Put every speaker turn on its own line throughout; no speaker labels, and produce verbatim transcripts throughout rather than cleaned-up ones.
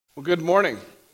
Well, good morning.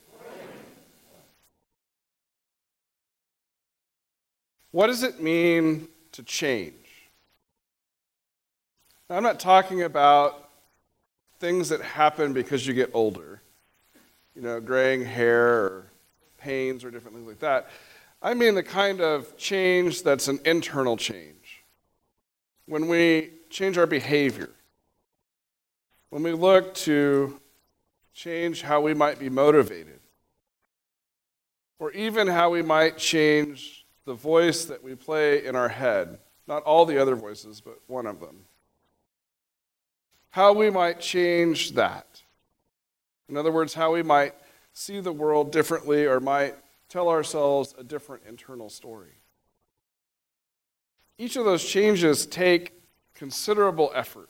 What does it mean to change? Now, I'm not talking about things that happen because you get older, you know, graying hair or pains or different things like that. I mean the kind of change that's an internal change. When we change our behavior, when we look to change how we might be motivated, or even how we might change the voice that we play in our head, not all the other voices, but one of them. How we might change that. In other words, how we might see the world differently or might tell ourselves a different internal story. Each of those changes take considerable effort.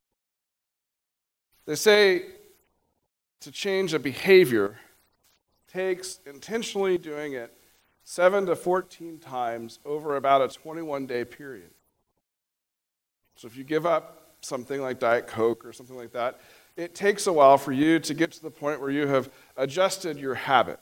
They say to change a behavior takes intentionally doing it seven to fourteen times over about a twenty-one day period. So if you give up something like Diet Coke or something like that, it takes a while for you to get to the point where you have adjusted your habit.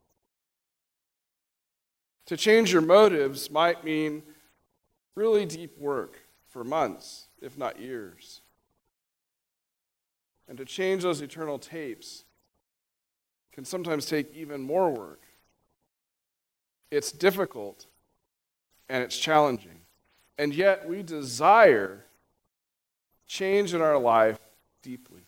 To change your motives might mean really deep work for months, if not years. And to change those eternal tapes can sometimes take even more work. It's difficult and it's challenging. And yet we desire change in our life deeply.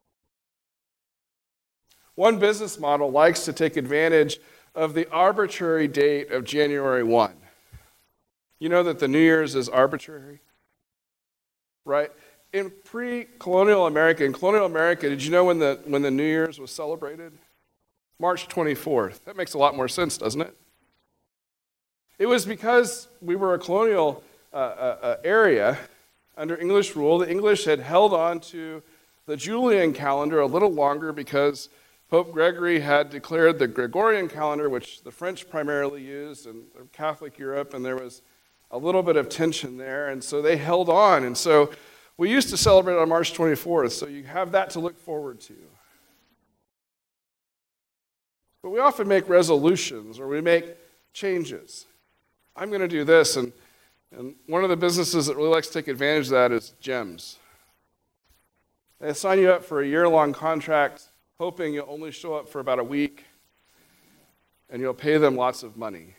One business model likes to take advantage of the arbitrary date of January first. You know that the New Year's is arbitrary, right? In pre-colonial America, in colonial America, did you know when the when the New Year's was celebrated? March twenty-fourth. That makes a lot more sense, doesn't it? It was because we were a colonial uh, uh, area under English rule. The English had held on to the Julian calendar a little longer because Pope Gregory had declared the Gregorian calendar, which the French primarily used in Catholic Europe, and there was a little bit of tension there, and so they held on. And so we used to celebrate on March twenty-fourth, so you have that to look forward to. But we often make resolutions or we make changes. I'm going to do this, and, and one of the businesses that really likes to take advantage of that is GEMS. They sign you up for a year-long contract, hoping you'll only show up for about a week, and you'll pay them lots of money.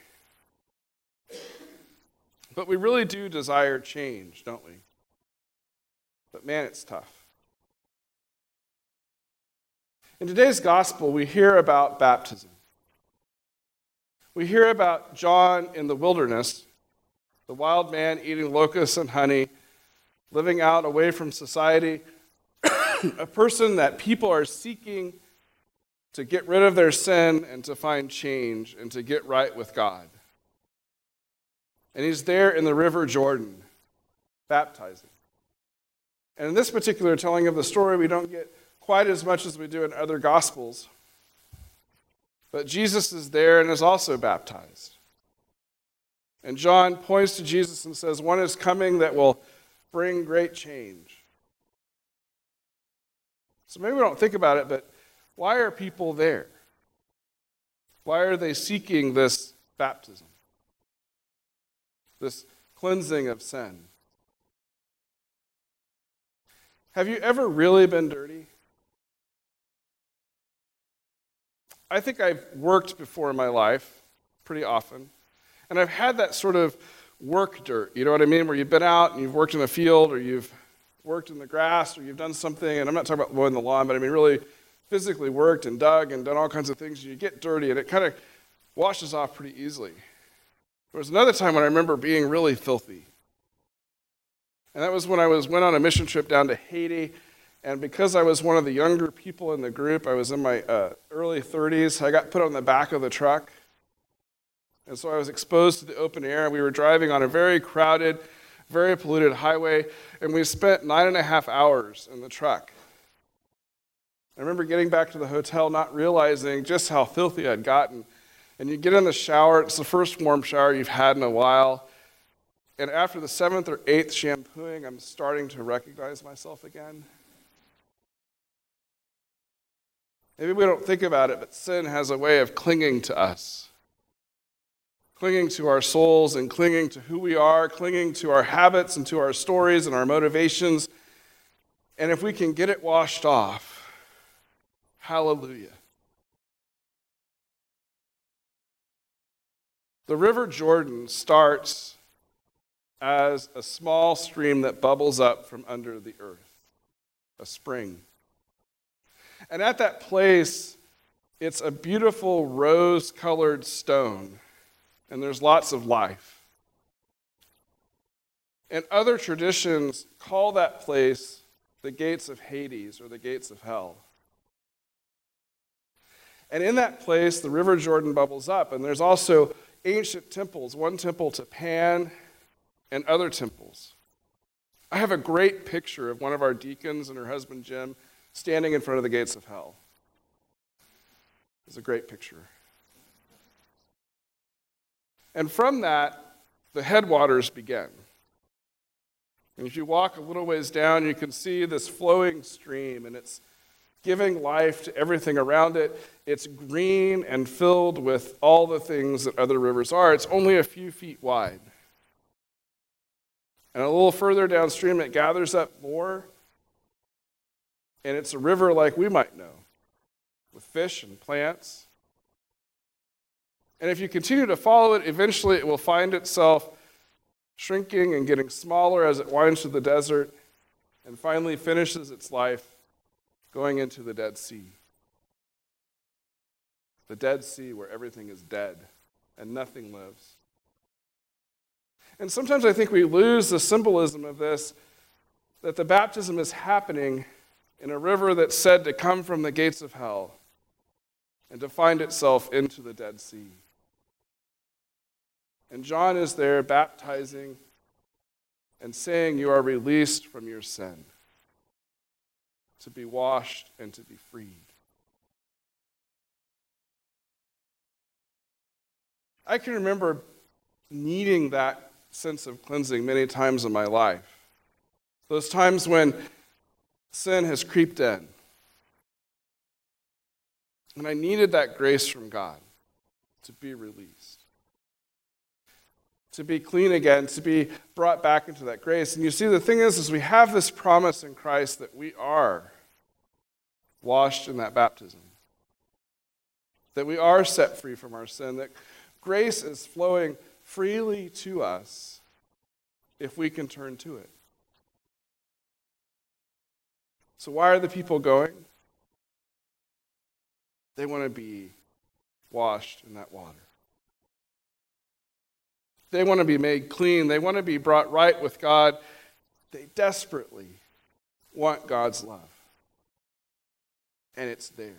But we really do desire change, don't we? But man, it's tough. In today's gospel, we hear about baptism. We hear about John in the wilderness, the wild man eating locusts and honey, living out away from society, a person that people are seeking to get rid of their sin and to find change and to get right with God. And he's there in the River Jordan, baptizing. And in this particular telling of the story, we don't get quite as much as we do in other Gospels. But Jesus is there and is also baptized. And John points to Jesus and says, one is coming that will bring great change. So maybe we don't think about it, but why are people there? Why are they seeking this baptism? This cleansing of sin? Have you ever really been dirty? I think I've worked before in my life, pretty often, and I've had that sort of work dirt, you know what I mean, where you've been out and you've worked in the field or you've worked in the grass or you've done something, and I'm not talking about mowing the lawn, but I mean really physically worked and dug and done all kinds of things, and you get dirty and it kind of washes off pretty easily. There was another time when I remember being really filthy. And that was when I was went on a mission trip down to Haiti. And because I was one of the younger people in the group, I was in my uh, early thirties, I got put on the back of the truck. And so I was exposed to the open air. We were driving on a very crowded, very polluted highway. And we spent nine and a half hours in the truck. I remember getting back to the hotel not realizing just how filthy I'd gotten. And you get in the shower, it's the first warm shower you've had in a while. And after the seventh or eighth shampooing, I'm starting to recognize myself again. Maybe we don't think about it, but sin has a way of clinging to us. Clinging to our souls and clinging to who we are, clinging to our habits and to our stories and our motivations. And if we can get it washed off, hallelujah. The River Jordan starts as a small stream that bubbles up from under the earth, a spring. And at that place, it's a beautiful rose-colored stone, and there's lots of life. And other traditions call that place the gates of Hades or the gates of hell. And in that place, the River Jordan bubbles up, and there's also ancient temples, one temple to Pan and other temples. I have a great picture of one of our deacons and her husband Jim standing in front of the gates of hell. It's a great picture. And from that, the headwaters begin. And if you walk a little ways down, you can see this flowing stream, and it's giving life to everything around it. It's green and filled with all the things that other rivers are. It's only a few feet wide. And a little further downstream, it gathers up more, and it's a river like we might know, with fish and plants. And if you continue to follow it, eventually it will find itself shrinking and getting smaller as it winds through the desert, and finally finishes its life going into the Dead Sea. The Dead Sea where everything is dead and nothing lives. And sometimes I think we lose the symbolism of this, that the baptism is happening in a river that's said to come from the gates of hell and to find itself into the Dead Sea. And John is there baptizing and saying you are released from your sin, to be washed and to be freed. I can remember needing that sense of cleansing many times in my life. Those times when sin has creeped in. And I needed that grace from God to be released. To be clean again, to be brought back into that grace. And you see, the thing is, is we have this promise in Christ that we are washed in that baptism. That we are set free from our sin. That grace is flowing freely to us if we can turn to it. So why are the people going? They want to be washed in that water. They want to be made clean. They want to be brought right with God. They desperately want God's love. And it's there.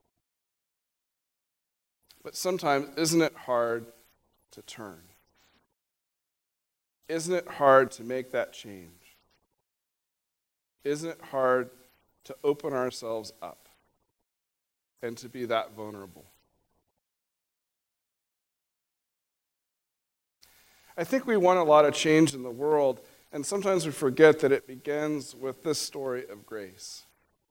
But sometimes, isn't it hard to turn? Isn't it hard to make that change? Isn't it hard to open ourselves up and to be that vulnerable? I think we want a lot of change in the world, and sometimes we forget that it begins with this story of grace.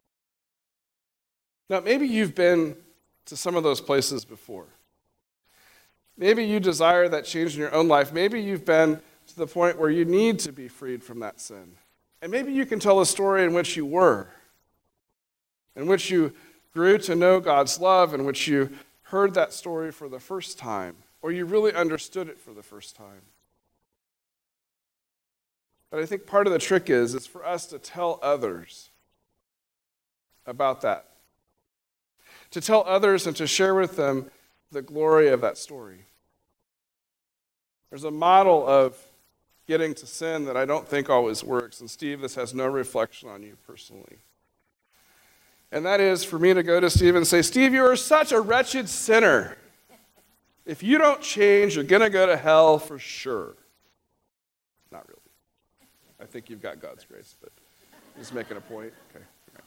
Now, maybe you've been to some of those places before. Maybe you desire that change in your own life. Maybe you've been to the point where you need to be freed from that sin. And maybe you can tell a story in which you were, in which you grew to know God's love, in which you heard that story for the first time, or you really understood it for the first time. But I think part of the trick is, is for us to tell others about that. To tell others and to share with them the glory of that story. There's a model of getting to sin that I don't think always works. And Steve, this has no reflection on you personally. And that is for me to go to Steve and say, Steve, you are such a wretched sinner. If you don't change, you're going to go to hell for sure. Not really. I think you've got God's grace, but just making a point. Okay. Right.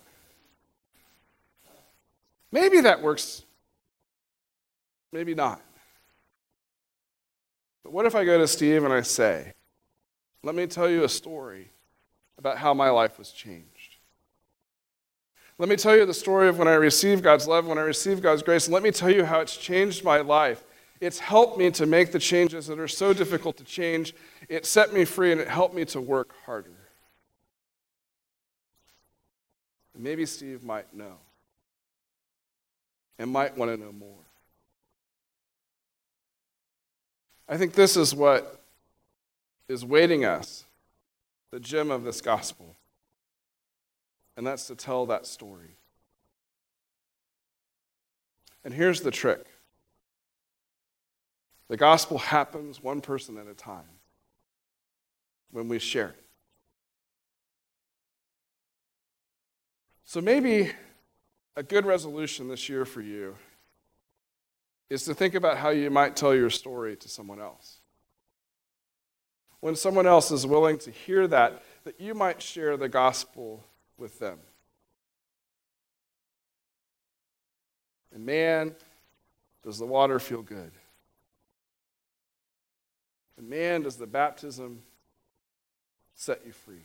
Maybe that works. Maybe not. But what if I go to Steve and I say, let me tell you a story about how my life was changed. Let me tell you the story of when I received God's love, when I received God's grace, and let me tell you how it's changed my life. It's helped me to make the changes that are so difficult to change. It set me free, and it helped me to work harder. And maybe Steve might know and might want to know more. I think this is what is waiting us, the gem of this gospel, and that's to tell that story. And here's the trick. The gospel happens one person at a time when we share it. So maybe a good resolution this year for you is to think about how you might tell your story to someone else. When someone else is willing to hear that, that you might share the gospel with them. And man, does the water feel good. And man, does the baptism set you free.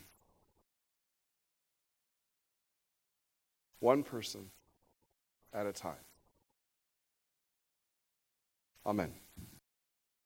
One person at a time. Amen.